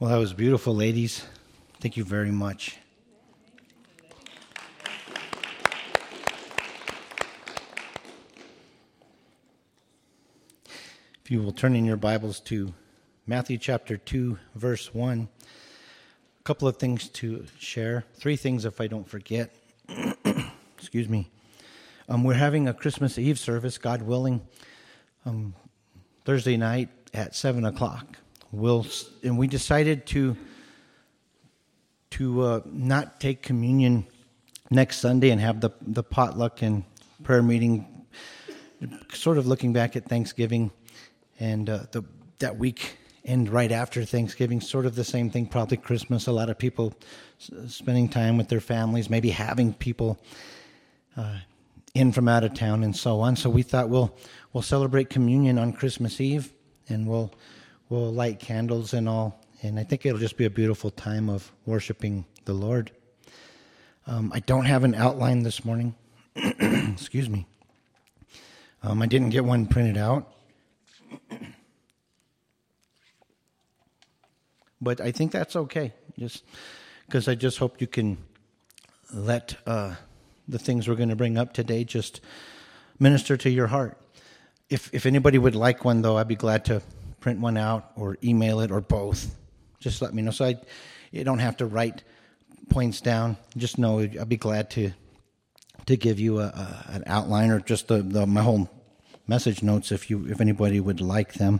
Well, that was beautiful, ladies. Thank you very much. If you will turn in your Bibles to Matthew chapter 2, verse 1. A couple of things to share. 3 things if I don't forget. Excuse me. We're having a Christmas Eve service, God willing, Thursday night at 7 o'clock. And we decided to not take communion next Sunday and have the potluck and prayer meeting, sort of looking back at Thanksgiving and that week and right after Thanksgiving, sort of the same thing, probably Christmas. A lot of people spending time with their families, maybe having people in from out of town and so on. So we thought we'll celebrate communion on Christmas Eve, and we'll light candles and all. And I think it'll just be a beautiful time of worshiping the Lord. I don't have an outline this morning. Excuse me. I didn't get one printed out. But I think that's okay, just because I just hope you can let the things we're going to bring up today just minister to your heart. If anybody would like one, though, I'd be glad to print one out or email it or both. Just let me know. So you don't have to write points down. Just know I'd be glad to give you an outline or just my whole message notes if anybody would like them.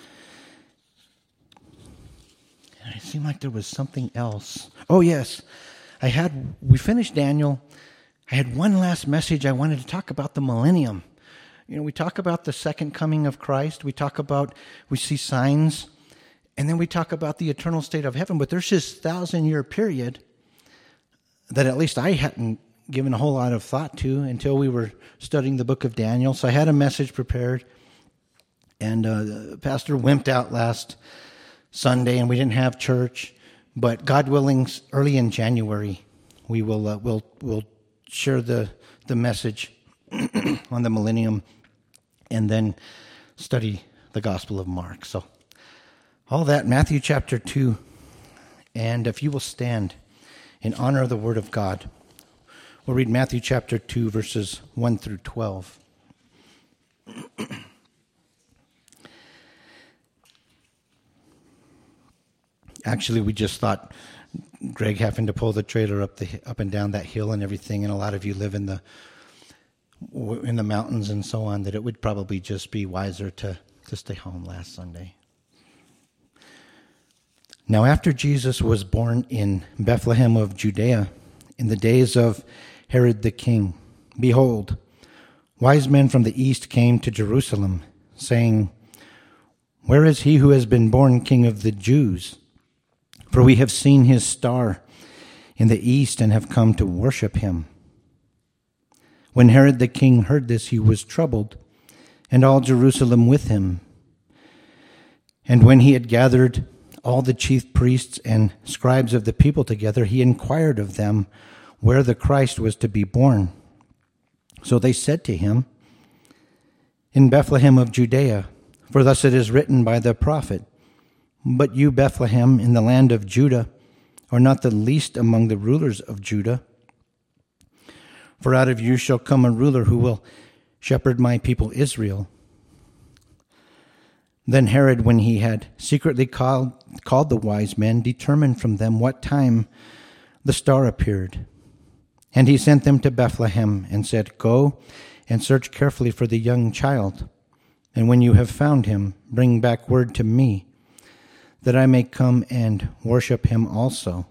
It seemed like there was something else. Oh yes, we finished Daniel. I had one last message. I wanted to talk about the millennium. We talk about the second coming of Christ. We see signs, and then we talk about the eternal state of heaven. But there's this 1,000-year period that at least I hadn't given a whole lot of thought to until we were studying the book of Daniel. So I had a message prepared, and Pastor wimped out last Sunday, and we didn't have church. But God willing, early in January, we will we'll share the message on the millennium, and then study the Gospel of Mark. So all that, Matthew chapter 2. And if you will stand in honor of the Word of God, we'll read Matthew chapter 2, verses 1 through 12. Actually, we just thought Greg having to pull the trailer up and down that hill and everything, and a lot of you live in the mountains and so on, that it would probably just be wiser to stay home last Sunday. Now after Jesus was born in Bethlehem of Judea, in the days of Herod the king, behold, wise men from the east came to Jerusalem, saying, "Where is he who has been born King of the Jews? For we have seen his star in the east and have come to worship him." When Herod the king heard this, he was troubled, and all Jerusalem with him. And when he had gathered all the chief priests and scribes of the people together, he inquired of them where the Christ was to be born. So they said to him, "In Bethlehem of Judea, for thus it is written by the prophet, 'But you, Bethlehem, in the land of Judah, are not the least among the rulers of Judah. For out of you shall come a ruler who will shepherd my people Israel.' Then Herod, when he had secretly called the wise men, determined from them what time the star appeared. And he sent them to Bethlehem and said, 'Go and search carefully for the young child, and when you have found him, bring back word to me, that I may come and worship him also.'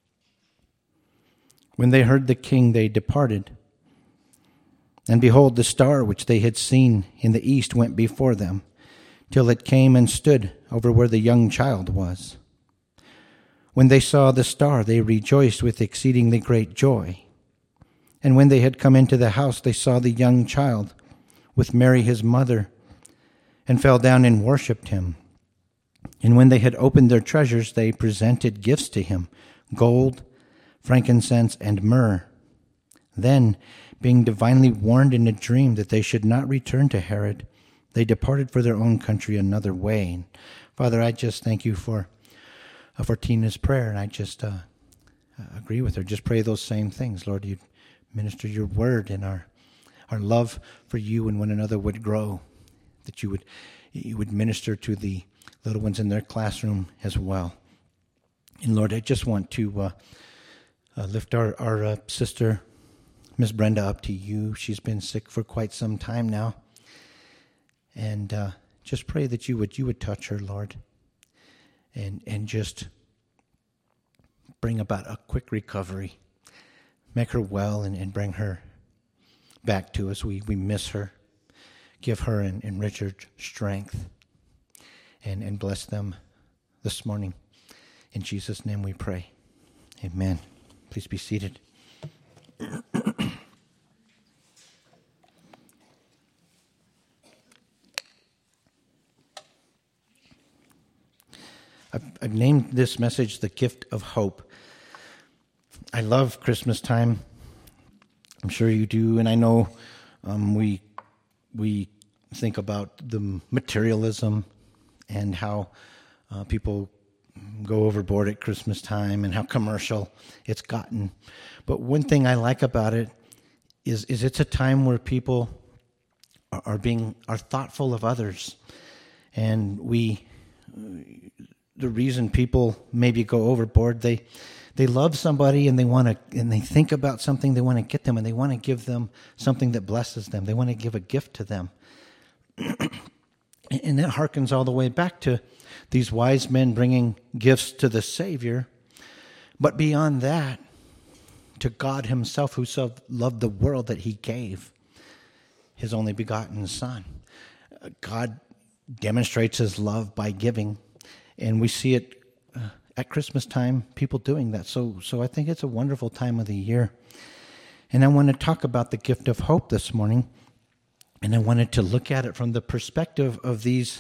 When they heard the king, they departed. And behold, the star which they had seen in the east went before them, till it came and stood over where the young child was. When they saw the star, they rejoiced with exceedingly great joy. And when they had come into the house, they saw the young child with Mary his mother, and fell down and worshipped him. And when they had opened their treasures, they presented gifts to him, gold, frankincense, and myrrh. Then, being divinely warned in a dream that they should not return to Herod, they departed for their own country another way. Father, I just thank you for for Tina's prayer, and I just agree with her. Just pray those same things. Lord, you'd minister your word, and our love for you and one another would grow, that you would minister to the little ones in their classroom as well. And Lord, I just want to lift our sister, Miss Brenda, up to you. She's been sick for quite some time now. And just pray that you would touch her, Lord, and just bring about a quick recovery. Make her well and bring her back to us. We miss her. Give her and Richard strength and bless them this morning. In Jesus' name we pray. Amen. Please be seated. I've named this message The Gift of Hope. I love Christmas time. I'm sure you do, and I know we think about the materialism and how people go overboard at Christmas time and how commercial it's gotten. But one thing I like about it is it's a time where people are thoughtful of others, and the reason people maybe go overboard, they love somebody and they think about something they want to get them, and they want to give them something that blesses them. They want to give a gift to them. And that harkens all the way back to these wise men bringing gifts to the Savior. But beyond that, to God himself, who so loved the world that he gave his only begotten Son. God demonstrates his love by giving, and we see it at Christmas time, people doing that. So I think it's a wonderful time of the year. And I want to talk about the gift of hope this morning. And I wanted to look at it from the perspective of these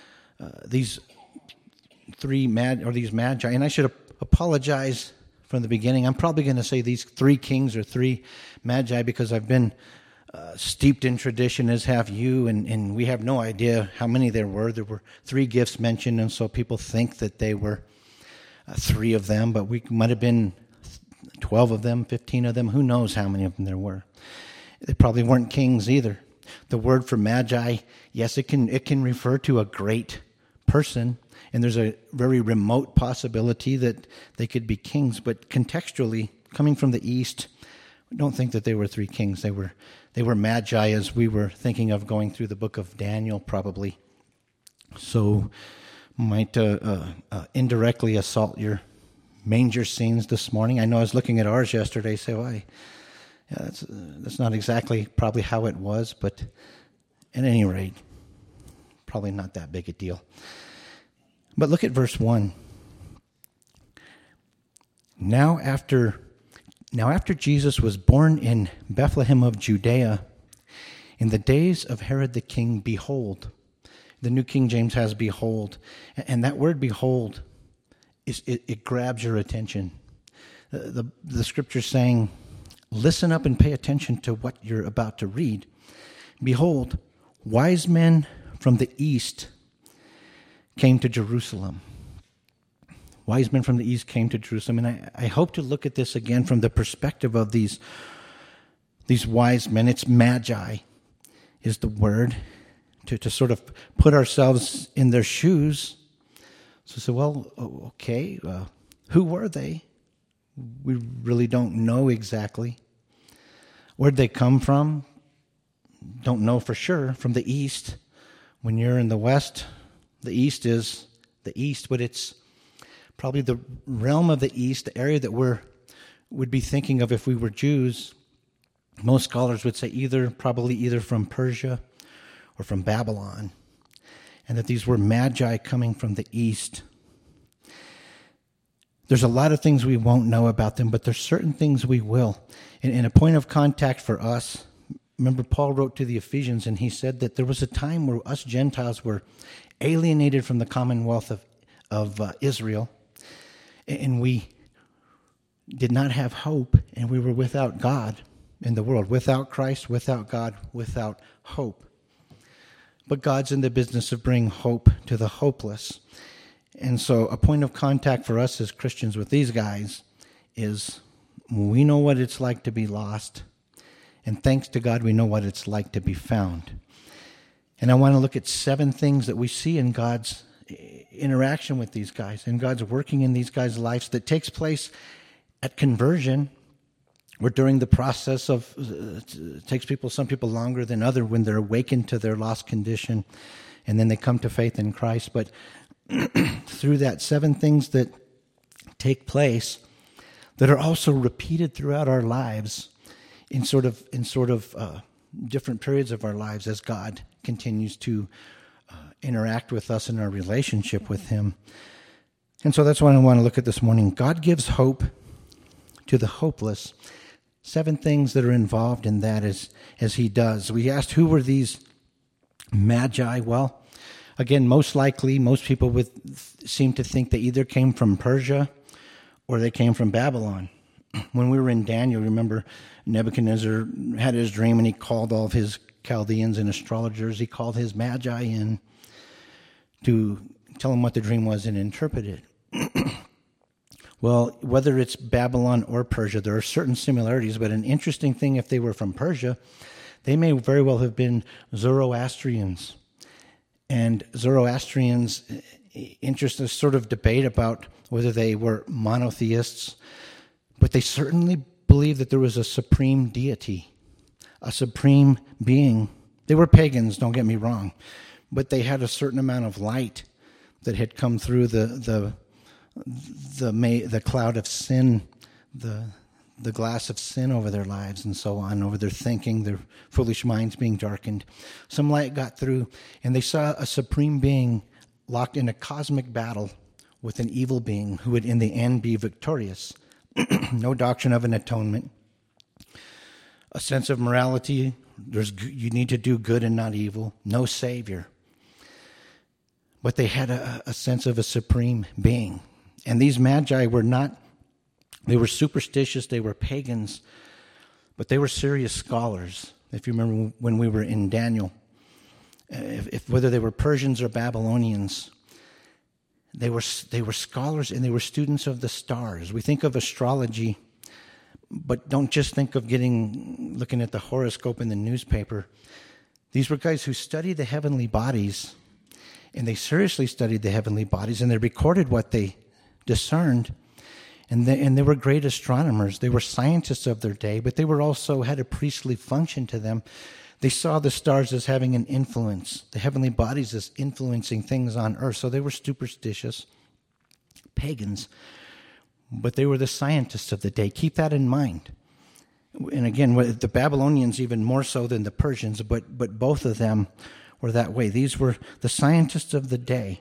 magi. And I should apologize from the beginning. I'm probably going to say these three kings or three magi because I've been steeped in tradition, as have you, and we have no idea how many there were. There were three gifts mentioned, and so people think that they were three of them, but we might have been 12 of them, 15 of them. Who knows how many of them there were? They probably weren't kings either. The word for magi, yes, it can refer to a great person, and there's a very remote possibility that they could be kings. But contextually, coming from the east, I don't think that they were three kings. They were magi, as we were thinking of going through the book of Daniel, probably. So might indirectly assault your manger scenes this morning. I know I was looking at ours yesterday, so that's not exactly probably how it was, but at any rate, probably not that big a deal. But look at verse 1. Now after Jesus was born in Bethlehem of Judea, in the days of Herod the king, behold. The New King James has behold. And that word behold, it grabs your attention. The scripture's saying, listen up and pay attention to what you're about to read. Behold, wise men from the east came to Jerusalem. Wise men from the east came to Jerusalem. And I hope to look at this again from the perspective of these wise men. It's magi is the word, to sort of put ourselves in their shoes. So, well, okay, who were they? We really don't know exactly. Where'd they come from? Don't know for sure. From the east. When you're in the west, the east is the east, but it's probably the realm of the east, the area that would be thinking of if we were Jews. Most scholars would say probably either from Persia or from Babylon, and that these were magi coming from the east. There's a lot of things we won't know about them, but there's certain things we will. And a point of contact for us, remember Paul wrote to the Ephesians, and he said that there was a time where us Gentiles were alienated from the commonwealth of Israel, and we did not have hope, and we were without God in the world, without Christ, without God, without hope. But God's in the business of bringing hope to the hopeless. And so a point of contact for us as Christians with these guys is we know what it's like to be lost. And thanks to God, we know what it's like to be found. And I want to look at 7 things that we see in God's interaction with these guys, and God's working in these guys' lives that takes place at conversion, or during the process of, it takes some people longer than others when they're awakened to their lost condition, and then they come to faith in Christ. But through that, 7 things that take place that are also repeated throughout our lives in sort of different periods of our lives as God continues to interact with us in our relationship with Him. And so that's what I want to look at this morning. God gives hope to the hopeless. 7 things that are involved in that as He does. We asked, who were these magi? Well, again, most likely, most people would seem to think they either came from Persia or they came from Babylon. When we were in Daniel, remember Nebuchadnezzar had his dream and he called all of his Chaldeans and astrologers. He called his magi in to tell him what the dream was and interpret it. Well, whether it's Babylon or Persia, there are certain similarities, but an interesting thing, if they were from Persia, they may very well have been Zoroastrians. And Zoroastrians, interest is sort of debate about whether they were monotheists, but they certainly believed that there was a supreme deity, a supreme being. They were pagans, don't get me wrong, but they had a certain amount of light that had come through the cloud of sin, the glass of sin over their lives and so on, over their thinking, their foolish minds being darkened. Some light got through, and they saw a supreme being locked in a cosmic battle with an evil being who would in the end be victorious. No doctrine of an atonement, a sense of morality. You need to do good and not evil. No savior. But they had a sense of a supreme being. And these magi were they were superstitious, they were pagans, but they were serious scholars. If you remember when we were in Daniel, whether they were Persians or Babylonians, they were scholars and they were students of the stars. We think of astrology, but don't just think of looking at the horoscope in the newspaper. These were guys who studied the heavenly bodies, and they seriously studied the heavenly bodies, and they recorded what they discerned. And they were great astronomers. They were scientists of their day, but they were also had a priestly function to them. They saw the stars as having an influence, the heavenly bodies as influencing things on earth. So they were superstitious pagans, but they were the scientists of the day. Keep that in mind. And again, the Babylonians even more so than the Persians, but both of them were that way. These were the scientists of the day.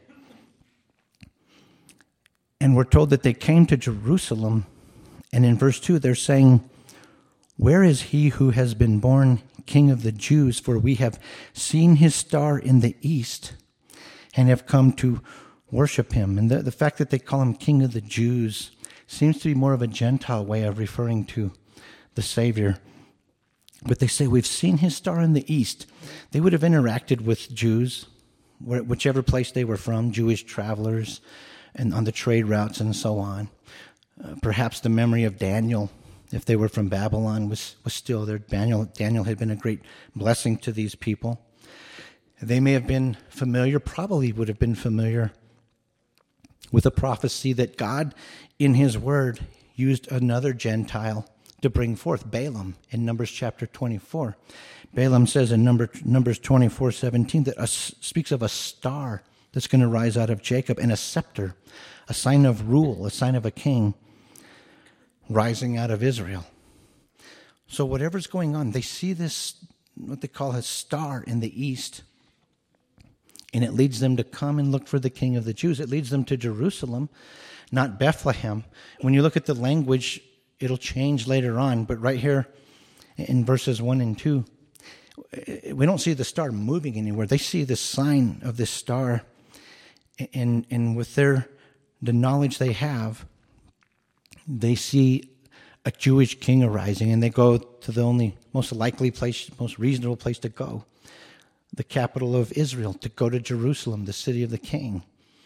And we're told that they came to Jerusalem, and in verse 2 they're saying, "Where is he who has been born King of the Jews? For we have seen his star in the east and have come to worship him." And the fact that they call him King of the Jews seems to be more of a Gentile way of referring to the Savior. But they say, "We've seen his star in the east." They would have interacted with Jews, whichever place they were from, Jewish travelers, and on the trade routes and so on. Perhaps the memory of Daniel, if they were from Babylon, was still there. Daniel had been a great blessing to these people. They may have been familiar, probably would have been familiar with a prophecy that God, in his word, used another Gentile to bring forth, Balaam, in Numbers chapter 24. Balaam says in Numbers 24:17 that speaks of a star that's going to rise out of Jacob, and a scepter, a sign of rule, a sign of a king rising out of Israel. So whatever's going on, they see this, what they call a star in the east, and it leads them to come and look for the King of the Jews. It leads them to Jerusalem, not Bethlehem. When you look at the language, it'll change later on, but right here in verses 1 and 2, we don't see the star moving anywhere. They see the sign of this star, and with the knowledge they have, they see a Jewish king arising, and they go to the only most likely place, most reasonable place to go, the capital of Israel, to go to Jerusalem, the city of the king.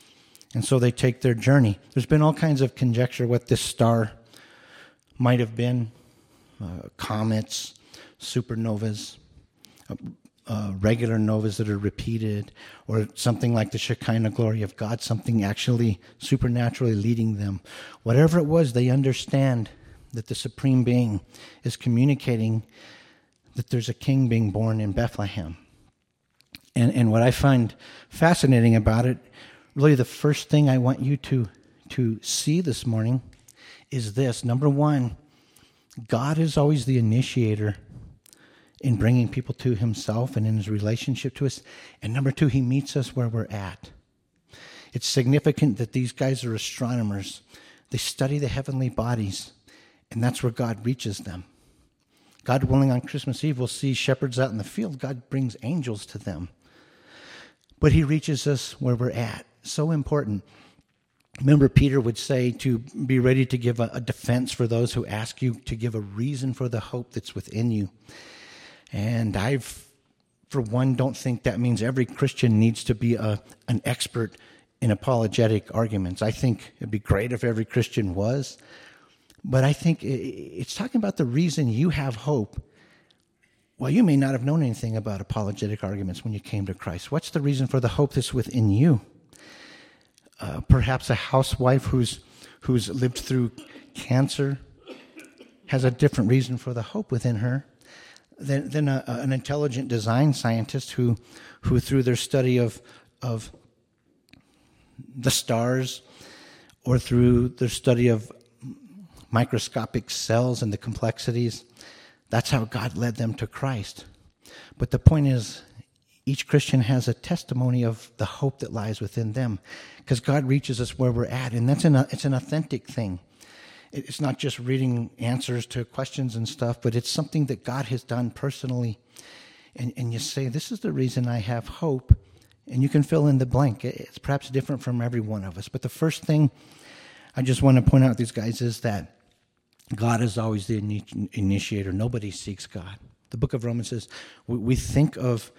And so they take their journey. There's been all kinds of conjecture what this star might have been. Comets, supernovas, regular novas that are repeated, or something like the Shekinah glory of God, something actually supernaturally leading them. Whatever it was, they understand that the Supreme Being is communicating that there's a king being born in Bethlehem. And what I find fascinating about it, really the first thing I want you to see this morning is this. Number one, God is always the initiator in bringing people to himself and in his relationship to us. And number two, he meets us where we're at. It's significant that these guys are astronomers. They study the heavenly bodies, and that's where God reaches them. God willing, on Christmas Eve, we'll see shepherds out in the field. God brings angels to them. But he reaches us where we're at. So important. Remember, Peter would say to be ready to give a defense for those who ask you, to give a reason for the hope that's within you. And for one, don't think that means every Christian needs to be an expert in apologetic arguments. I think it'd be great if every Christian was. But I think it's talking about the reason you have hope. Well, you may not have known anything about apologetic arguments when you came to Christ. What's the reason for the hope that's within you? Perhaps a housewife who's lived through cancer has a different reason for the hope within her than an intelligent design scientist who through their study of the stars or through their study of microscopic cells and the complexities, that's how God led them to Christ. But the point is, each Christian has a testimony of the hope that lies within them, because God reaches us where we're at, and it's an authentic thing. It's not just reading answers to questions and stuff, but it's something that God has done personally. And you say, this is the reason I have hope, and you can fill in the blank. It's perhaps different from every one of us. But the first thing I just want to point out to these guys is that God is always the initiator. Nobody seeks God. The book of Romans says, we think of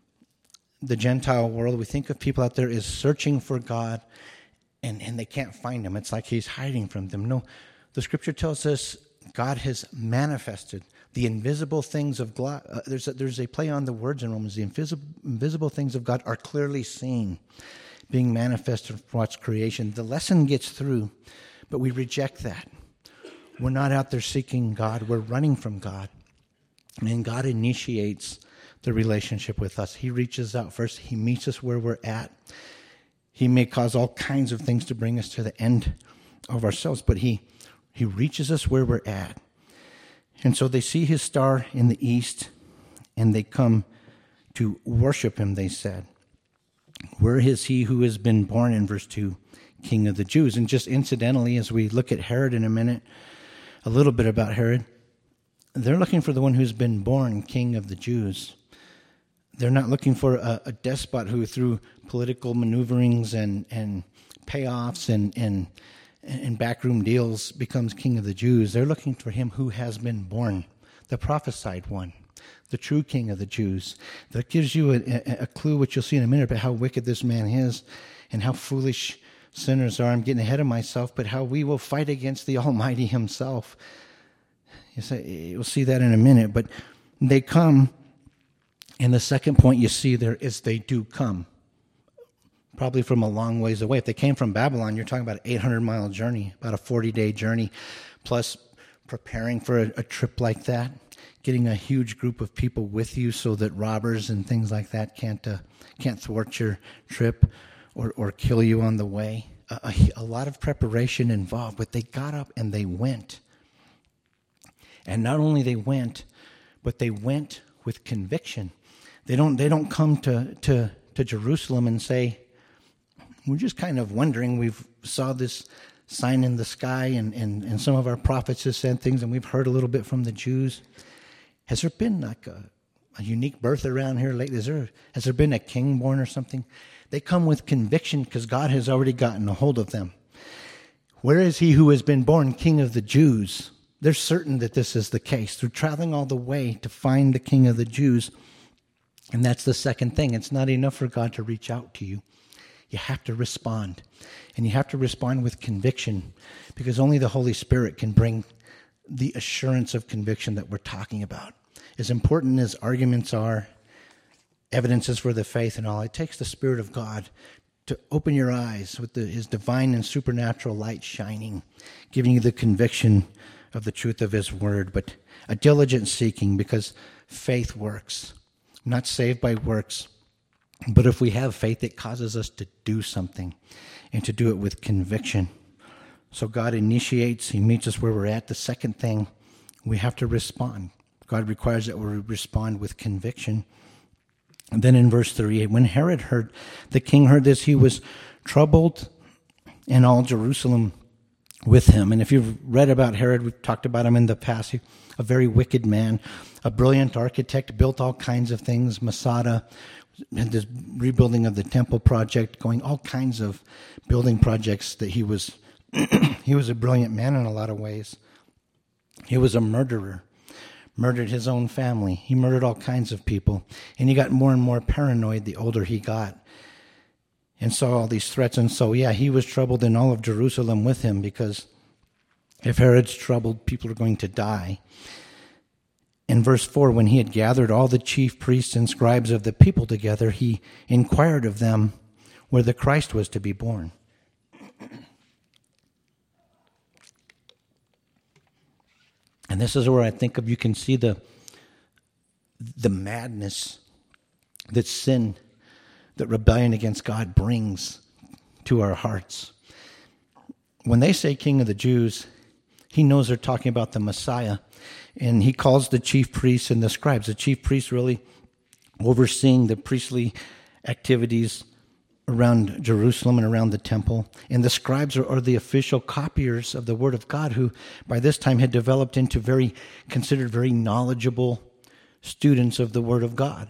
the Gentile world, we think of people out there as searching for God, and they can't find him. It's like he's hiding from them. No, the scripture tells us God has manifested the invisible things of God. There's a play on the words in Romans. The invisible things of God are clearly seen, being manifested from what's creation. The lesson gets through, but we reject that. We're not out there seeking God. We're running from God. And God initiates the relationship with us. He reaches out first. He meets us where we're at. He may cause all kinds of things to bring us to the end of ourselves, but he reaches us where we're at. And so they see his star in the east, and they come to worship him, they said. Where is he who has been born, in verse 2, King of the Jews? And just incidentally, as we look at Herod in a minute, a little bit about Herod, they're looking for the one who's been born King of the Jews. They're not looking for a despot who, through political maneuverings and payoffs and backroom deals, becomes King of the Jews. They're looking for him who has been born, the prophesied one, the true King of the Jews. That gives you a clue, which you'll see in a minute, about how wicked this man is and how foolish sinners are. I'm getting ahead of myself, but how we will fight against the Almighty himself. You'll see that in a minute. But they come, and the second point you see there is they do come, probably from a long ways away. If they came from Babylon, you're talking about an 800-mile journey, about a 40-day journey, plus preparing for a trip like that, getting a huge group of people with you so that robbers and things like that can't thwart your trip or kill you on the way. A lot of preparation involved, but they got up and they went. And not only they went, but they went with conviction. They don't come to Jerusalem and say, we're just kind of wondering, we've saw this sign in the sky and some of our prophets have said things and we've heard a little bit from the Jews. Has there been like a unique birth around here lately? Has there been a king born or something? They come with conviction because God has already gotten a hold of them. Where is he who has been born King of the Jews? They're certain that this is the case. They're traveling all the way to find the King of the Jews. And that's the second thing. It's not enough for God to reach out to you. you have to respond. And you have to respond with conviction, because only the Holy Spirit can bring the assurance of conviction that we're talking about. As important as arguments are, evidences for the faith and all, it takes the Spirit of God to open your eyes with his divine and supernatural light shining, giving you the conviction of the truth of his word, but a diligent seeking, because faith works. Not saved by works, but if we have faith, it causes us to do something, and to do it with conviction. So God initiates, he meets us where we're at. The second thing, we have to respond. God requires that we respond with conviction. And then in verse 38, when the king heard this, he was troubled, and all Jerusalem with him. And if you've read about Herod, we've talked about him in the past, a very wicked man, a brilliant architect, built all kinds of things. Masada had this rebuilding of the temple project going, all kinds of building projects that he was a brilliant man in a lot of ways. He was a murderer, murdered his own family. He murdered all kinds of people. And he got more and more paranoid the older he got, and saw all these threats. And so, he was troubled, in all of Jerusalem with him, because if Herod's troubled, people are going to die. In verse 4, when he had gathered all the chief priests and scribes of the people together, he inquired of them where the Christ was to be born. And this is where I think you can see the madness that sin, that rebellion against God brings to our hearts. When they say King of the Jews, he knows they're talking about the Messiah. And he calls the chief priests and the scribes. The chief priests really overseeing the priestly activities around Jerusalem and around the temple. And the scribes are the official copiers of the Word of God, who by this time had developed into considered very knowledgeable students of the Word of God.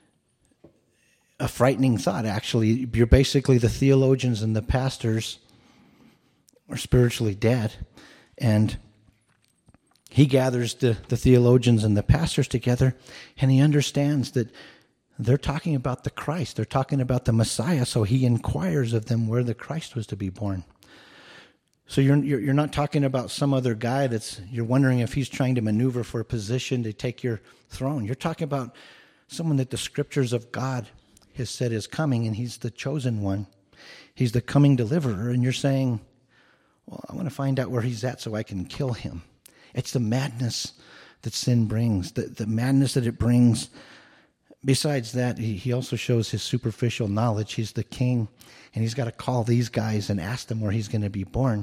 A frightening thought, actually. You're basically the theologians and the pastors are spiritually dead. And he gathers the theologians and the pastors together, and he understands that they're talking about the Christ. They're talking about the Messiah, so he inquires of them where the Christ was to be born. So you're not talking about some other guy you're wondering if he's trying to maneuver for a position to take your throne. You're talking about someone that the scriptures of God has said is coming, and he's the chosen one. He's the coming deliverer, and you're saying, well, I want to find out where he's at so I can kill him. It's the madness that sin brings, the madness that it brings. Besides that, he also shows his superficial knowledge. He's the king, and he's got to call these guys and ask them where he's going to be born.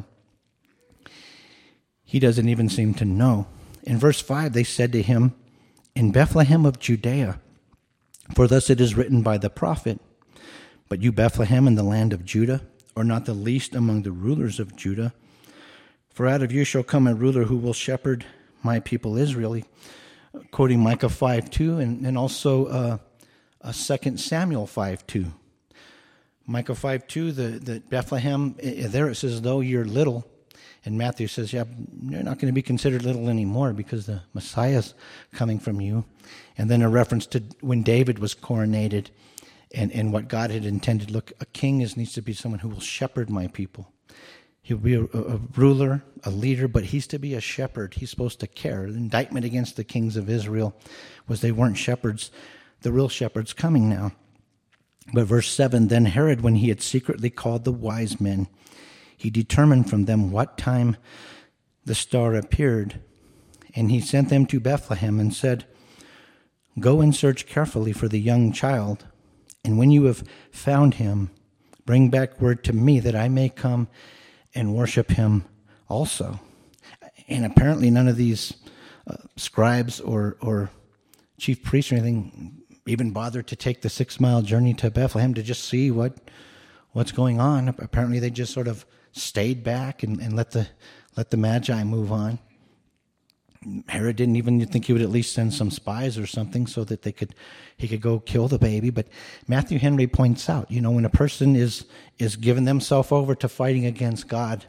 He doesn't even seem to know. In verse 5, they said to him, in Bethlehem of Judea, for thus it is written by the prophet, but you, Bethlehem, in the land of Judah, are not the least among the rulers of Judah. For out of you shall come a ruler who will shepherd my people Israel. Quoting Micah 5:2 and also 2 Samuel 5:2. Micah 5:2, the Bethlehem, there it says, though you're little. And Matthew says, you're not going to be considered little anymore because the Messiah's coming from you. And then a reference to when David was coronated and what God had intended. Look, a king needs to be someone who will shepherd my people. He'll be a ruler, a leader, but he's to be a shepherd. He's supposed to care. The indictment against the kings of Israel was they weren't shepherds. The real shepherd's coming now. But verse 7, then Herod, when he had secretly called the wise men, he determined from them what time the star appeared. And he sent them to Bethlehem and said, go and search carefully for the young child. And when you have found him, bring back word to me that I may come and worship him also. And apparently none of these scribes or chief priests or anything even bothered to take the 6-mile journey to Bethlehem to just see what's going on. Apparently they just sort of stayed back and let the Magi move on. Herod didn't even think he would at least send some spies or something so that he could go kill the baby. But Matthew Henry points out, when a person is giving themselves over to fighting against God,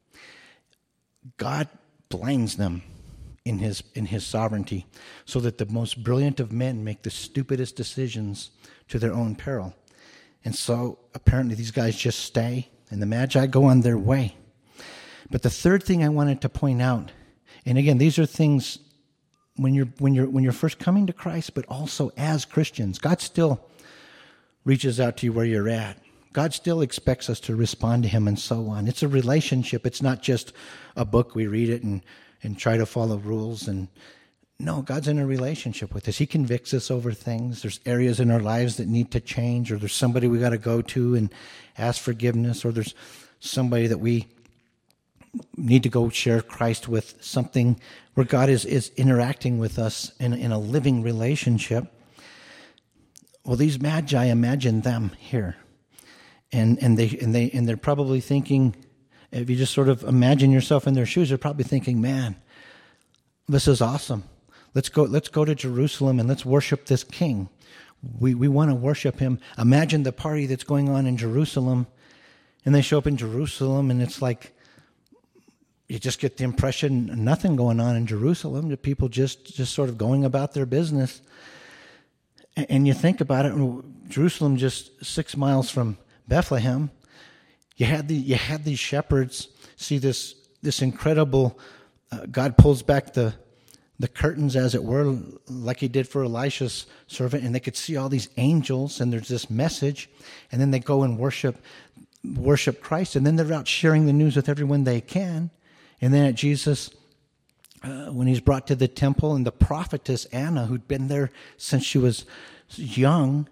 God blinds them in his sovereignty so that the most brilliant of men make the stupidest decisions to their own peril. And so apparently these guys just stay, and the Magi go on their way. But the third thing I wanted to point out, and again, these are things when you're first coming to Christ, but also as Christians, God still reaches out to you where you're at. God still expects us to respond to him and so on. It's a relationship. It's not just a book. We read it and try to follow rules. And no, God's in a relationship with us. He convicts us over things. There's areas in our lives that need to change, or there's somebody we got to go to and ask forgiveness, or there's somebody that we need to go share Christ with, something where God is interacting with us in a living relationship. Well, these Magi, imagine them here. And they're probably thinking, if you just sort of imagine yourself in their shoes, they're probably thinking, man, this is awesome. Let's go to Jerusalem and let's worship this king. We want to worship him. Imagine the party that's going on in Jerusalem, and they show up in Jerusalem, and it's like you just get the impression nothing going on in Jerusalem, that people just sort of going about their business. And you think about it, Jerusalem just 6 miles from Bethlehem. You had these shepherds see this incredible. God pulls back the curtains, as it were, like he did for Elisha's servant, and they could see all these angels, and there's this message, and then they go and worship Christ, and then they're out sharing the news with everyone they can. And then at Jesus, when he's brought to the temple, and the prophetess Anna, who'd been there since she was young,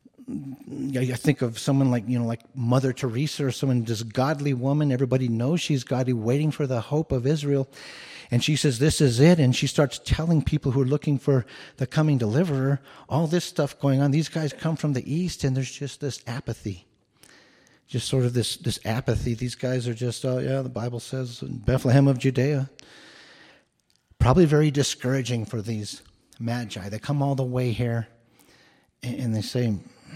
I think of someone like Mother Teresa, or someone, this godly woman. Everybody knows she's godly, waiting for the hope of Israel. And she says, this is it. And she starts telling people who are looking for the coming deliverer, all this stuff going on. These guys come from the east, and there's just this apathy. Just sort of this apathy. These guys are just, oh yeah, the Bible says in Bethlehem of Judea. Probably very discouraging for these Magi. They come all the way here, and they say,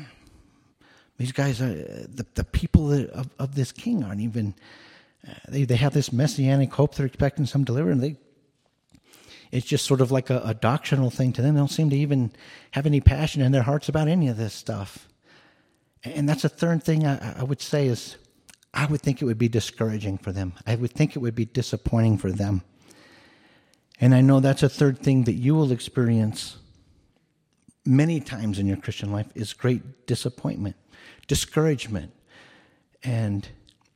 these guys are the people of this king aren't even. They have this messianic hope. They're expecting some deliverance. It's just sort of like a doctrinal thing to them. They don't seem to even have any passion in their hearts about any of this stuff. And that's a third thing I would say is, I would think it would be discouraging for them. I would think it would be disappointing for them. And I know that's a third thing that you will experience many times in your Christian life, is great disappointment, discouragement. And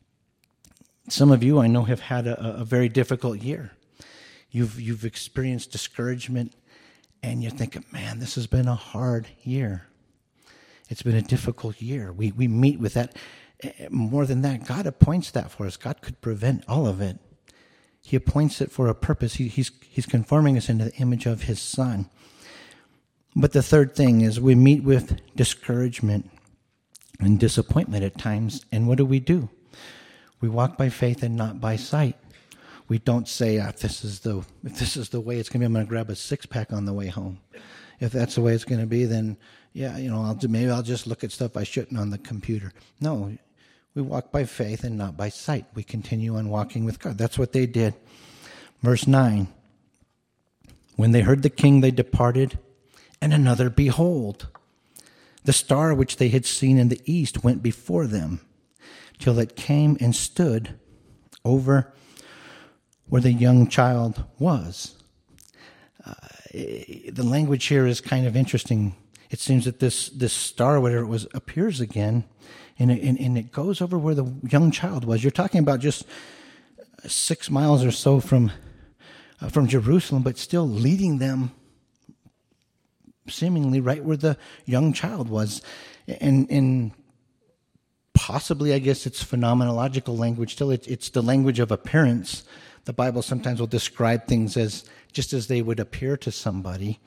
some of you, I know, have had a very difficult year. You've experienced discouragement, and you're thinking, man, this has been a hard year. It's been a difficult year. We meet with that. More than that, God appoints that for us. God could prevent all of it. He appoints it for a purpose. He's conforming us into the image of his Son. But the third thing is, we meet with discouragement and disappointment at times. And what do? We walk by faith and not by sight. We don't say, if this is the way it's going to be, I'm going to grab a 6-pack on the way home. If that's the way it's going to be, then yeah, maybe I'll just look at stuff I shouldn't on the computer. No, we walk by faith and not by sight. We continue on walking with God. That's what they did. Verse 9. When they heard the king, they departed, and another, behold, the star which they had seen in the east went before them, till it came and stood over where the young child was. The language here is kind of interesting. It seems that this star, whatever it was, appears again, and it goes over where the young child was. You're talking about just 6 miles or so from Jerusalem, but still leading them seemingly right where the young child was. And possibly, I guess it's phenomenological language still. It's the language of appearance. The Bible sometimes will describe things as just as they would appear to somebody.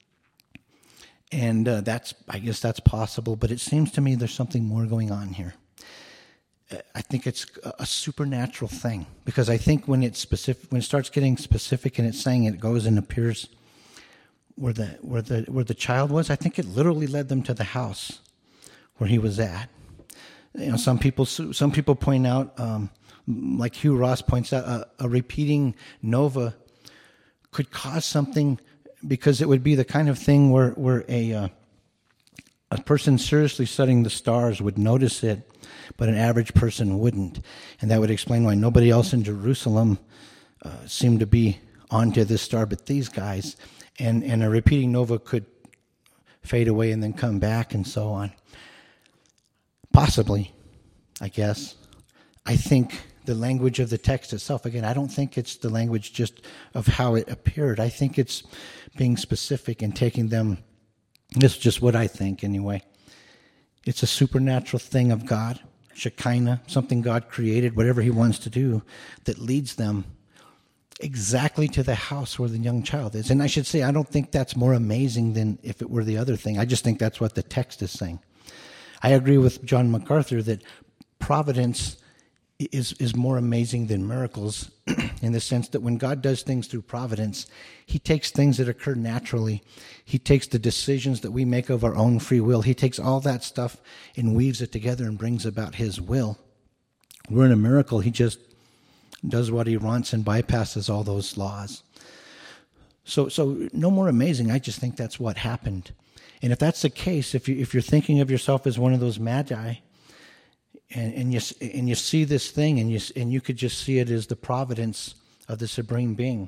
And I guess that's possible, but it seems to me there's something more going on here. I think it's a supernatural thing, because I think when it starts getting specific and it's saying it goes and appears where the child was, I think it literally led them to the house where he was at. Some people point out, like Hugh Ross points out, a repeating nova could cause something, because it would be the kind of thing where a A person seriously studying the stars would notice it, but an average person wouldn't. And that would explain why nobody else in Jerusalem seemed to be onto this star but these guys. And a repeating nova could fade away and then come back and so on. Possibly, I guess. I think the language of the text itself, again, I don't think it's the language just of how it appeared. I think it's being specific and taking them, this is just what I think anyway. It's a supernatural thing of God, Shekinah, something God created, whatever he wants to do, that leads them exactly to the house where the young child is. And I should say, I don't think that's more amazing than if it were the other thing. I just think that's what the text is saying. I agree with John MacArthur that providence is more amazing than miracles in the sense that when God does things through providence, he takes things that occur naturally. He takes the decisions that we make of our own free will. He takes all that stuff and weaves it together and brings about his will. We're in a miracle. He just does what he wants and bypasses all those laws. So no more amazing. I just think that's what happened. And if that's the case, if you're thinking of yourself as one of those magi, and you see this thing, and you could just see it as the providence of the supreme being.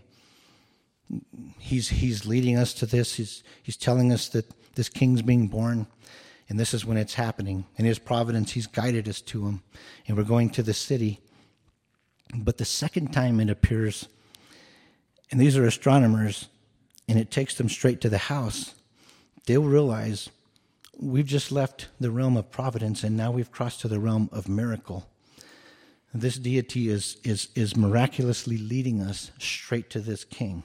He's leading us to this. He's telling us that this king's being born, and this is when it's happening. In his providence, he's guided us to him, and we're going to the city. But the second time it appears, and these are astronomers, and it takes them straight to the house, they'll realize we've just left the realm of providence and now we've crossed to the realm of miracle. This deity is miraculously leading us straight to this king.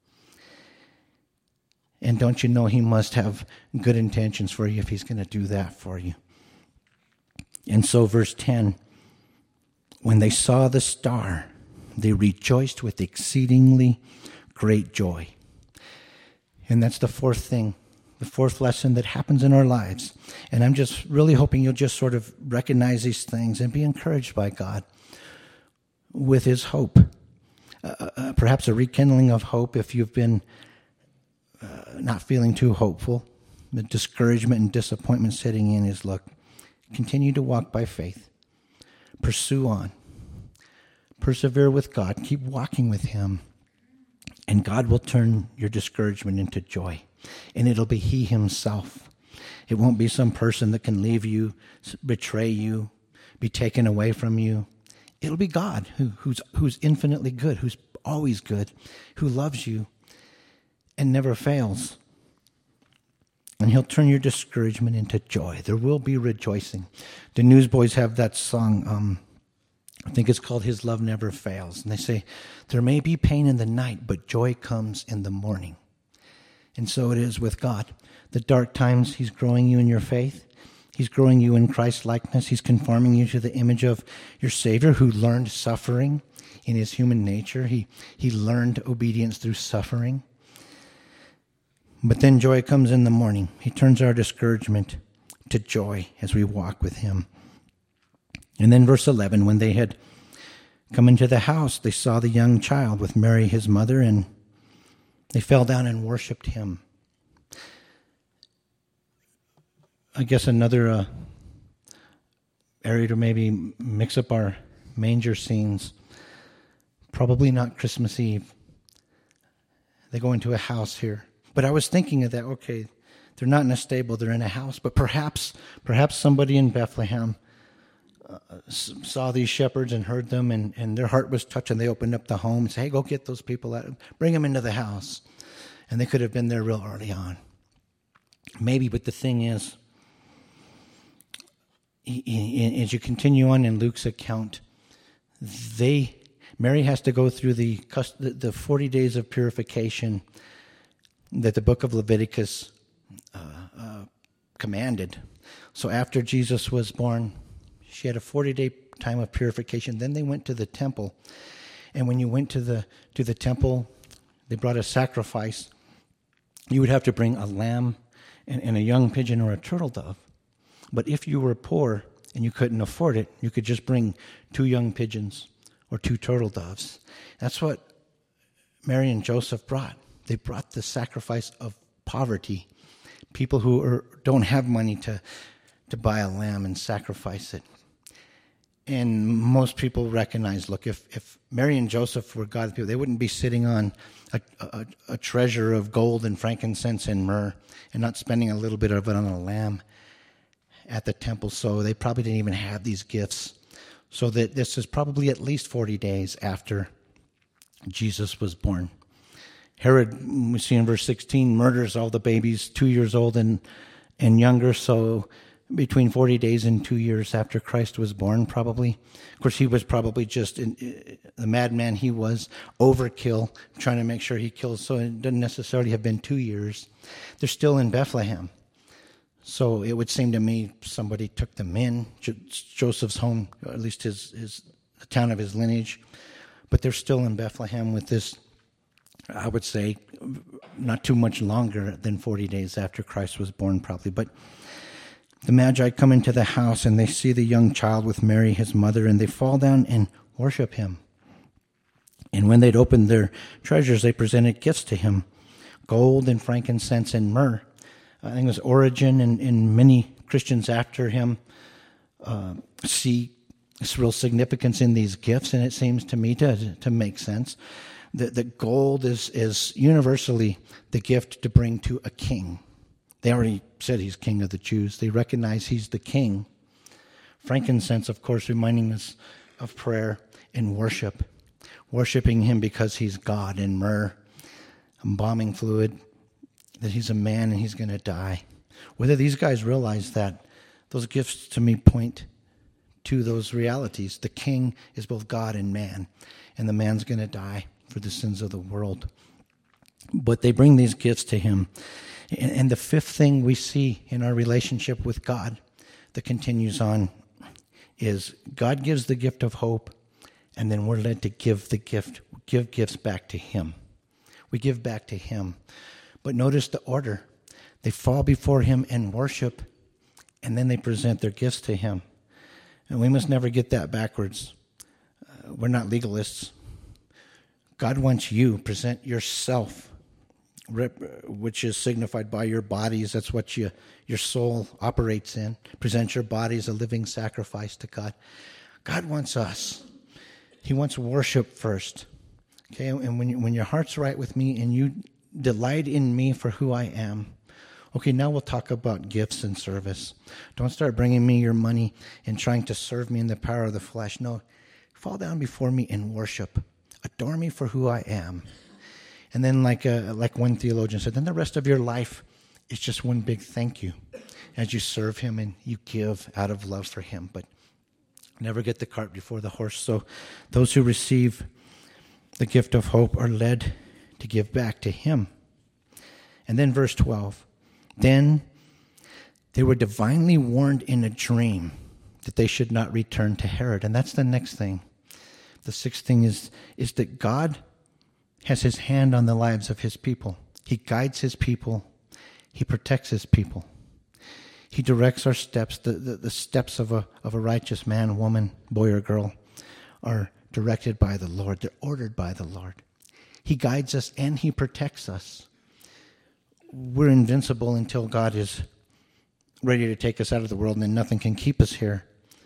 And don't you know he must have good intentions for you if he's going to do that for you. And so verse 10, when they saw the star, they rejoiced with exceedingly great joy. And that's the fourth thing. The fourth lesson that happens in our lives. And I'm just really hoping you'll just sort of recognize these things and be encouraged by God with his hope. Perhaps a rekindling of hope if you've been not feeling too hopeful. The discouragement and disappointment setting in is, look, continue to walk by faith. Pursue on. Persevere with God. Keep walking with him. And God will turn your discouragement into joy. And it'll be he himself. It won't be some person that can leave you, betray you, be taken away from you. It'll be God who's infinitely good, who's always good, who loves you and never fails. And he'll turn your discouragement into joy. There will be rejoicing. The Newsboys have that song, I think it's called His Love Never Fails. And they say, there may be pain in the night, but joy comes in the morning. And so it is with God. The dark times, he's growing you in your faith. He's growing you in Christ's likeness. He's conforming you to the image of your Savior who learned suffering in his human nature. He learned obedience through suffering. But then joy comes in the morning. He turns our discouragement to joy as we walk with him. And then verse 11, when they had come into the house, they saw the young child with Mary, his mother, and they fell down and worshiped him. I guess another area to maybe mix up our manger scenes. Probably not Christmas Eve. They go into a house here. But I was thinking of that, okay, they're not in a stable, they're in a house. But perhaps somebody in Bethlehem saw these shepherds and heard them, and their heart was touched, and they opened up the home and said, hey, go get those people out, bring them into the house. And they could have been there real early on. Maybe, but the thing is, as you continue on in Luke's account, Mary has to go through the 40 days of purification that the book of Leviticus commanded. So after Jesus was born, she had a 40-day time of purification. Then they went to the temple. And when you went to the temple, they brought a sacrifice. You would have to bring a lamb and a young pigeon or a turtle dove. But if you were poor and you couldn't afford it, you could just bring 2 young pigeons or 2 turtle doves. That's what Mary and Joseph brought. They brought the sacrifice of poverty people who don't have money to buy a lamb and sacrifice it. And most people recognize, look, if Mary and Joseph were God's people, they wouldn't be sitting on a treasure of gold and frankincense and myrrh and not spending a little bit of it on a lamb at the temple. So they probably didn't even have these gifts. So that this is probably at least 40 days after Jesus was born. Herod, we see in verse 16, murders all the babies 2 years old and younger. So between 40 days and 2 years after Christ was born, probably. Of course, he was probably just the madman he was, overkill, trying to make sure he kills. So it doesn't necessarily have been 2 years. They're still in Bethlehem. So it would seem to me somebody took them in, Joseph's home, or at least the town of his lineage. But they're still in Bethlehem with this, I would say, not too much longer than 40 days after Christ was born, probably. But the Magi come into the house and they see the young child with Mary, his mother, and they fall down and worship him. And when they'd opened their treasures, they presented gifts to him, gold and frankincense and myrrh. I think it was Origen and many Christians after him see this real significance in these gifts, and it seems to me to make sense. The gold is universally the gift to bring to a king. They already said he's king of the Jews. They recognize he's the king. Frankincense, of course, reminding us of prayer and worship. Worshiping him because he's God, and myrrh, embalming fluid, that he's a man and he's going to die. Whether these guys realize that, those gifts to me point to those realities. The king is both God and man, and the man's going to die for the sins of the world. But they bring these gifts to him. And the fifth thing we see in our relationship with God that continues on is God gives the gift of hope, and then we're led to give gifts back to him. We give back to him. But notice the order. They fall before him and worship, and then they present their gifts to him. And we must never get that backwards. We're not legalists. God wants you, present yourself, which is signified by your bodies. That's what your soul operates in. Present your body as a living sacrifice to God. God wants us. He wants worship first. Okay, and when your heart's right with me and you delight in me for who I am, okay, now we'll talk about gifts and service. Don't start bringing me your money and trying to serve me in the power of the flesh. No, fall down before me and worship. Adore me for who I am. And then like one theologian said, then the rest of your life is just one big thank you as you serve him and you give out of love for him. But never get the cart before the horse. So those who receive the gift of hope are led to give back to him. And then verse 12. Then they were divinely warned in a dream that they should not return to Herod. And that's the next thing. The sixth thing is that God has his hand on the lives of his people. He guides his people. He protects his people. He directs our steps. The steps of a righteous man, woman, boy, or girl are directed by the Lord. They're ordered by the Lord. He guides us and he protects us. We're invincible until God is ready to take us out of the world, and then nothing can keep us here.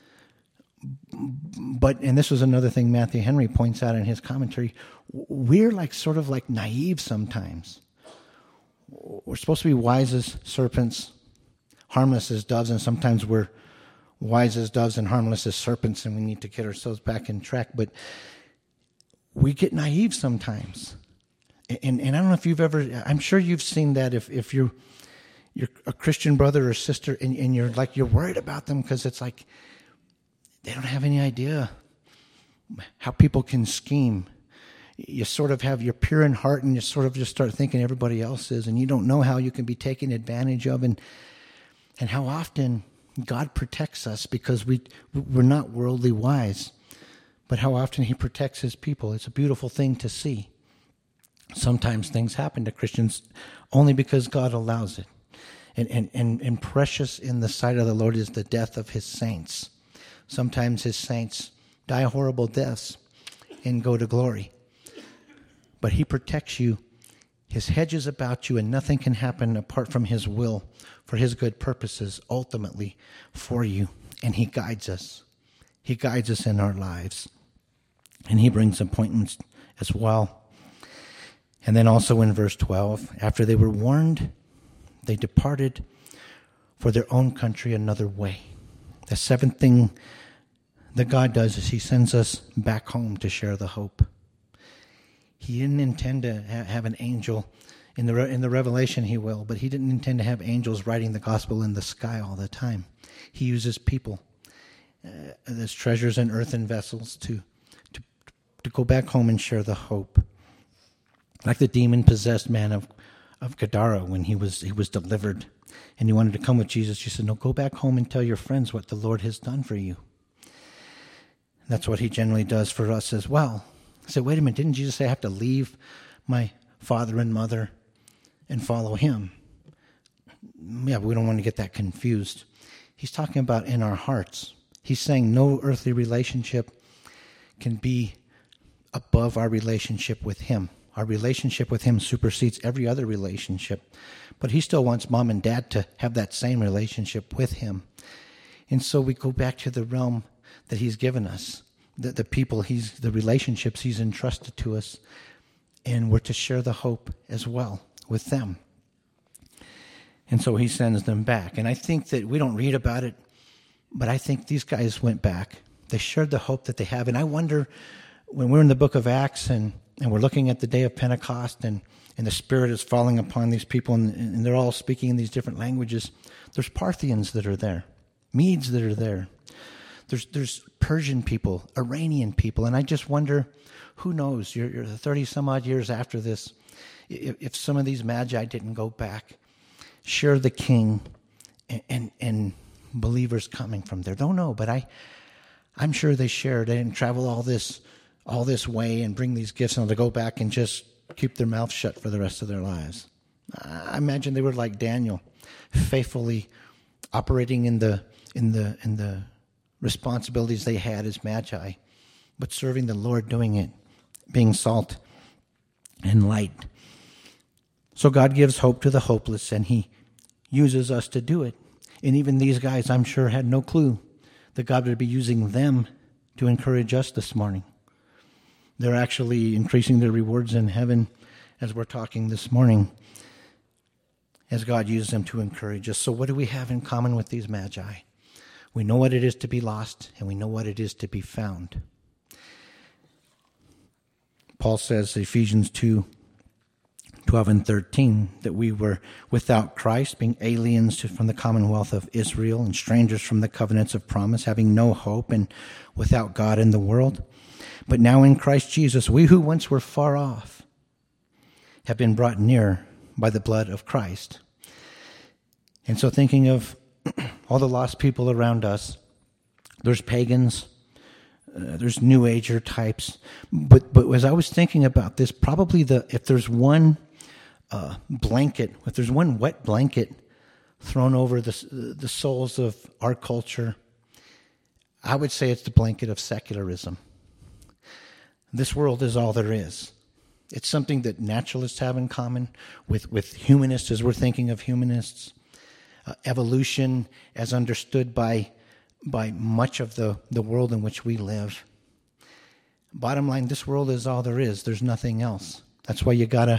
But, and this was another thing Matthew Henry points out in his commentary, we're sort of like naive sometimes. We're supposed to be wise as serpents, harmless as doves, and sometimes we're wise as doves and harmless as serpents, and we need to get ourselves back in track. But we get naive sometimes. And I don't know if you've ever, I'm sure you've seen that if you're a Christian brother or sister and you're worried about them because it's like they don't have any idea how people can scheme. You sort of have your pure in heart and you sort of just start thinking everybody else is, and you don't know how you can be taken advantage of, and how often God protects us because we're not worldly wise, but how often he protects his people. It's a beautiful thing to see. Sometimes things happen to Christians only because God allows it. And precious in the sight of the Lord is the death of his saints. Sometimes his saints die horrible deaths and go to glory. But he protects you His hedge is about you, and nothing can happen apart from his will for his good purposes, ultimately for you. And he guides us. He guides us in our lives. And he brings appointments as well. And then also in verse 12, after they were warned, they departed for their own country another way. The seventh thing that God does is he sends us back home to share the hope. He didn't intend to have an angel. In the Revelation he will, but he didn't intend to have angels writing the gospel in the sky all the time. He uses people as treasures in earthen vessels to go back home and share the hope. Like the demon-possessed man of Gadara when he was delivered and he wanted to come with Jesus. She said, no, go back home and tell your friends what the Lord has done for you. That's what he generally does for us as well. I said, wait a minute, didn't Jesus say I have to leave my father and mother and follow him? Yeah, but we don't want to get that confused. He's talking about in our hearts. He's saying no earthly relationship can be above our relationship with him. Our relationship with him supersedes every other relationship. But he still wants mom and dad to have that same relationship with him. And so we go back to the realm that he's given us, the people, the relationships he's entrusted to us, and we're to share the hope as well with them. And so he sends them back. And I think that we don't read about it, but I think these guys went back. They shared the hope that they have. And I wonder, when we're in the book of Acts and we're looking at the day of Pentecost and the Spirit is falling upon these people and they're all speaking in these different languages, there's Parthians that are there, Medes that are there. There's Persian people, Iranian people, and I just wonder, who knows, you're 30 some odd years after this, if some of these magi didn't go back, share the king and believers coming from there. Don't know, but I'm sure they shared. They didn't travel all this way and bring these gifts and to go back and just keep their mouth shut for the rest of their lives. I imagine they were like Daniel, faithfully operating in the responsibilities they had as magi, but serving the Lord, doing it, being salt and light. So God gives hope to the hopeless, and he uses us to do it. And even these guys, I'm sure, had no clue that God would be using them to encourage us this morning. They're actually increasing their rewards in heaven as we're talking this morning, as God uses them to encourage us. So what do we have in common with these magi? We know what it is to be lost, and we know what it is to be found. Paul says, Ephesians 2:12 and 13, that we were without Christ, being aliens from the commonwealth of Israel and strangers from the covenants of promise, having no hope and without God in the world. But now in Christ Jesus, we who once were far off have been brought near by the blood of Christ. And so thinking of all the lost people around us, there's pagans, there's New Ager types. But as I was thinking about this, probably if there's one blanket, if there's one wet blanket thrown over the souls of our culture, I would say it's the blanket of secularism. This world is all there is. It's something that naturalists have in common with humanists, as we're thinking of humanists. Evolution as understood by much of the world in which we live. Bottom line, this world is all there is. There's nothing else. That's why you gotta,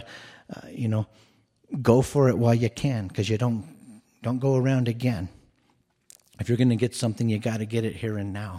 go for it while you can, because you don't go around again. If you're going to get something, you got to get it here and now.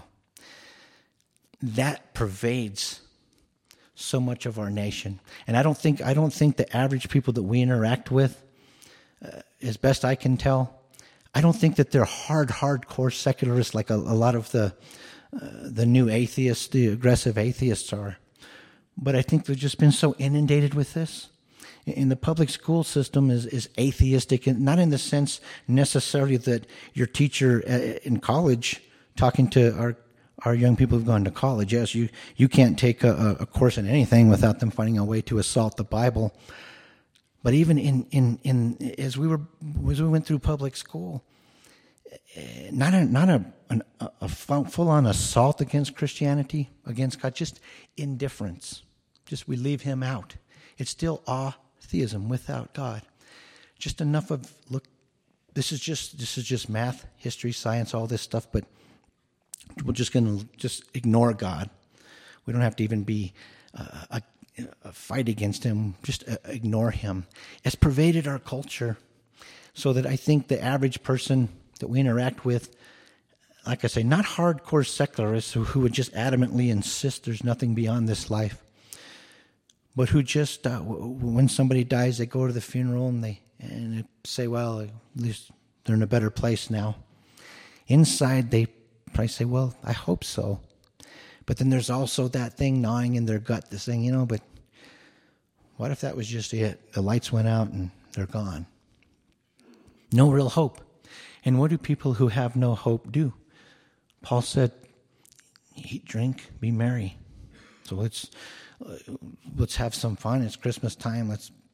That pervades so much of our nation, and I don't think the average people that we interact with, as best I can tell, I don't think that they're hardcore secularists like a lot of the new atheists, the aggressive atheists are. But I think they've just been so inundated with this. And the public school system is atheistic, and not in the sense necessarily that your teacher in college, talking to our young people who've gone to college, yes, you can't take a course in anything without them finding a way to assault the Bible. But even in as we went through public school, not a full-on assault against Christianity, against God, just indifference. Just we leave him out. It's still authentic. theism, without God. Just enough of, look, this is just math, history, science, all this stuff, but we're just going to just ignore God. We don't have to even be a fight against him, just ignore him. It's pervaded our culture so that I think the average person that we interact with, like I say, not hardcore secularists who would just adamantly insist there's nothing beyond this life, but who just, when somebody dies, they go to the funeral and they say, well, at least they're in a better place now. Inside, they probably say, well, I hope so. But then there's also that thing gnawing in their gut, this thing, but what if that was just it? The lights went out and they're gone. No real hope. And what do people who have no hope do? Paul said, eat, drink, be merry. So let's have some fun. It's Christmas time.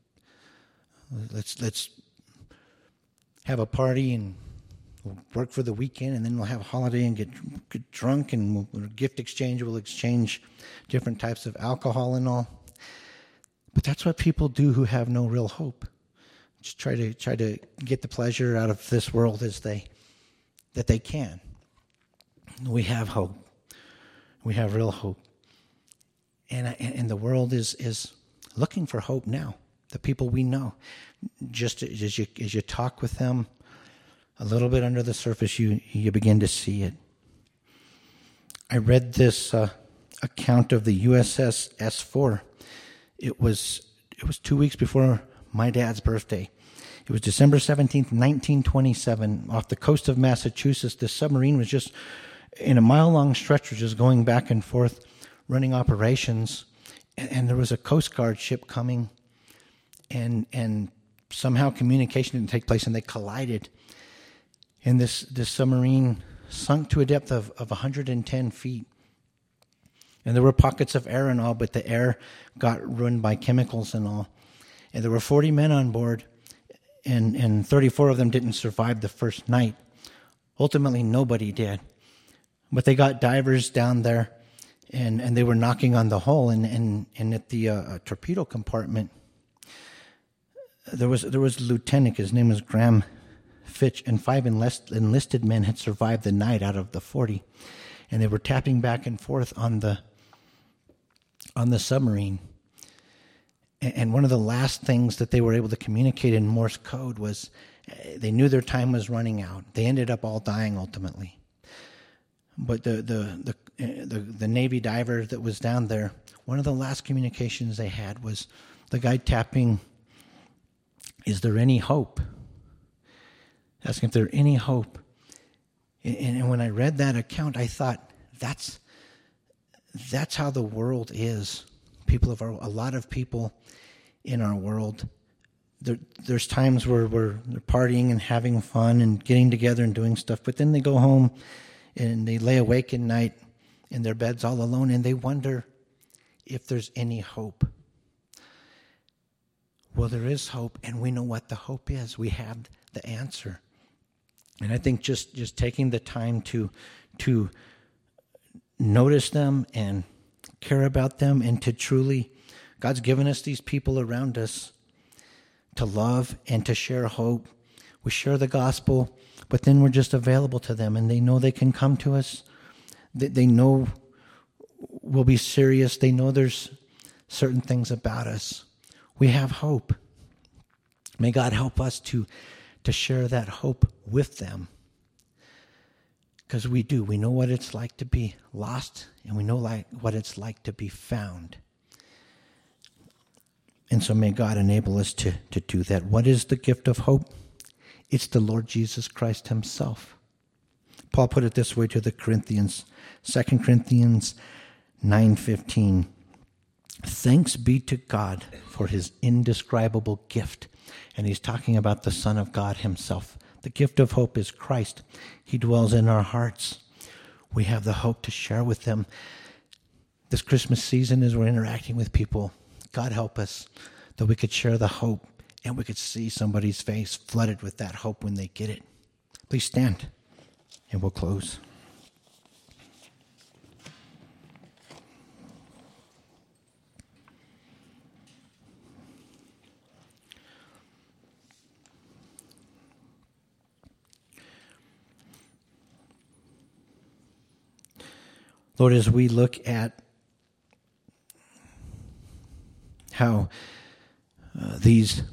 Let's have a party and we'll work for the weekend, and then we'll have a holiday and get drunk, and we'll gift exchange. We'll exchange different types of alcohol and all. But that's what people do who have no real hope. Just try to get the pleasure out of this world that they can. We have hope. We have real hope, and the world is looking for hope now. The people we know, just as you talk with them, a little bit under the surface, you begin to see it. I read this account of the USS S4. It was 2 weeks before my dad's birthday. It was December 17th, 1927, off the coast of Massachusetts. The submarine was just in a mile-long stretch, just going back and forth, running operations. And there was a Coast Guard ship coming, and somehow communication didn't take place, and they collided. And this submarine sunk to a depth of 110 feet. And there were pockets of air and all, but the air got ruined by chemicals and all. And there were 40 men on board, and 34 of them didn't survive the first night. Ultimately, nobody did. But they got divers down there, and they were knocking on the hull, and at the torpedo compartment, there was a lieutenant. His name was Graham Fitch, and 5 enlisted men had survived the night out of the 40, and they were tapping back and forth on the submarine. And one of the last things that they were able to communicate in Morse code was they knew their time was running out. They ended up all dying ultimately. But the Navy diver that was down there, one of the last communications they had was the guy tapping, "Is there any hope?" Asking if there's any hope. And when I read that account, I thought, that's how the world is. A lot of people in our world, there's times where they're partying and having fun and getting together and doing stuff, but then they go home and they lay awake at night in their beds all alone, and they wonder if there's any hope. Well, there is hope, and we know what the hope is. We have the answer. And I think just taking the time to notice them and care about them, and to truly, God's given us these people around us to love and to share hope. We share the gospel, but then we're just available to them, and they know they can come to us. They know we'll be serious. They know there's certain things about us. We have hope. May God help us to share that hope with them. Because we do. We know what it's like to be lost, and we know what it's like to be found. And so may God enable us to do that. What is the gift of hope? It's the Lord Jesus Christ himself. Paul put it this way to the Corinthians, 2 Corinthians 9:15. Thanks be to God for his indescribable gift. And he's talking about the Son of God himself. The gift of hope is Christ. He dwells in our hearts. We have the hope to share with them. This Christmas season, as we're interacting with people, God help us that we could share the hope and we could see somebody's face flooded with that hope when they get it. Please stand, and we'll close. Lord, as we look at how these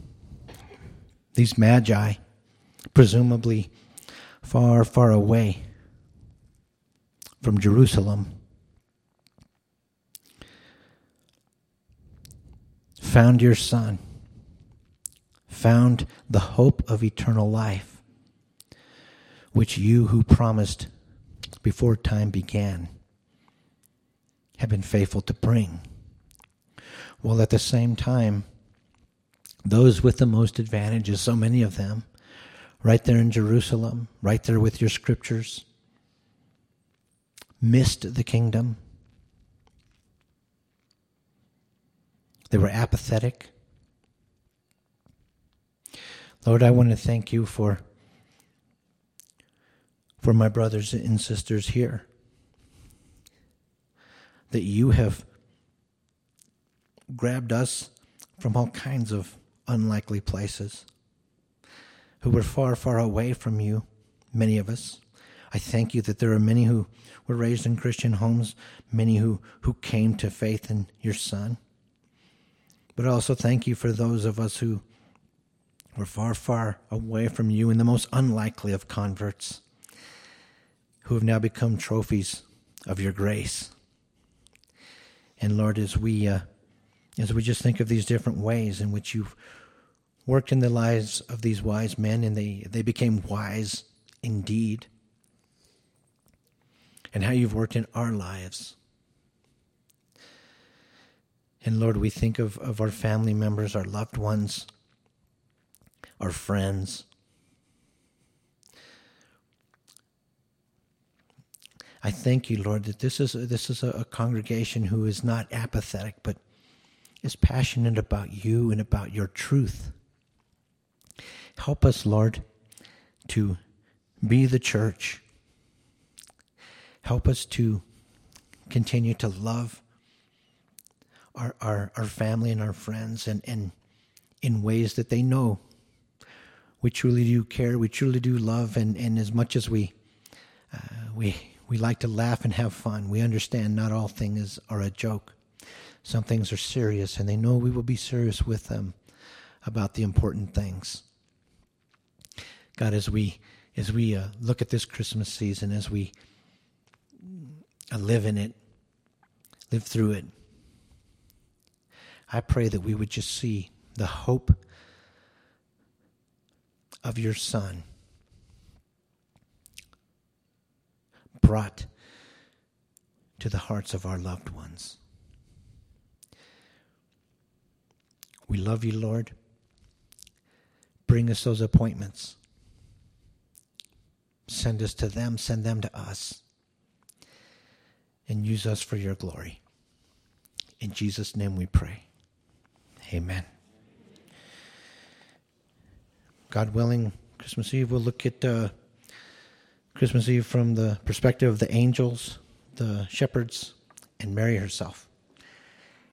magi, presumably far, far away from Jerusalem, found your Son, found the hope of eternal life, which you who promised before time began have been faithful to bring. While at the same time, those with the most advantages, so many of them, right there in Jerusalem, right there with your scriptures, missed the kingdom. They were apathetic. Lord, I want to thank you for my brothers and sisters here, that you have grabbed us from all kinds of unlikely places, who were far, far away from you, many of us. I thank you that there are many who were raised in Christian homes, many who came to faith in your Son. But I also thank you for those of us who were far, far away from you, and the most unlikely of converts, who have now become trophies of your grace. And Lord, as we just think of these different ways in which you've worked in the lives of these wise men, and they became wise indeed, and how you've worked in our lives. And Lord, we think of our family members, our loved ones, our friends. I thank you, Lord, that this is a congregation who is not apathetic, but is passionate about you and about your truth. Help us, Lord, to be the church. Help us to continue to love our family and our friends, and in ways that they know we truly do care, we truly do love, and as much as we like to laugh and have fun, we understand not all things are a joke. Some things are serious, and they know we will be serious with them about the important things. God, as we look at this Christmas season, as we live in it, live through it, I pray that we would just see the hope of your Son brought to the hearts of our loved ones. We love you, Lord. Bring us those appointments. Send us to them, send them to us, and use us for your glory. In Jesus' name we pray. Amen. God willing, Christmas Eve, we'll look at Christmas Eve from the perspective of the angels, the shepherds, and Mary herself.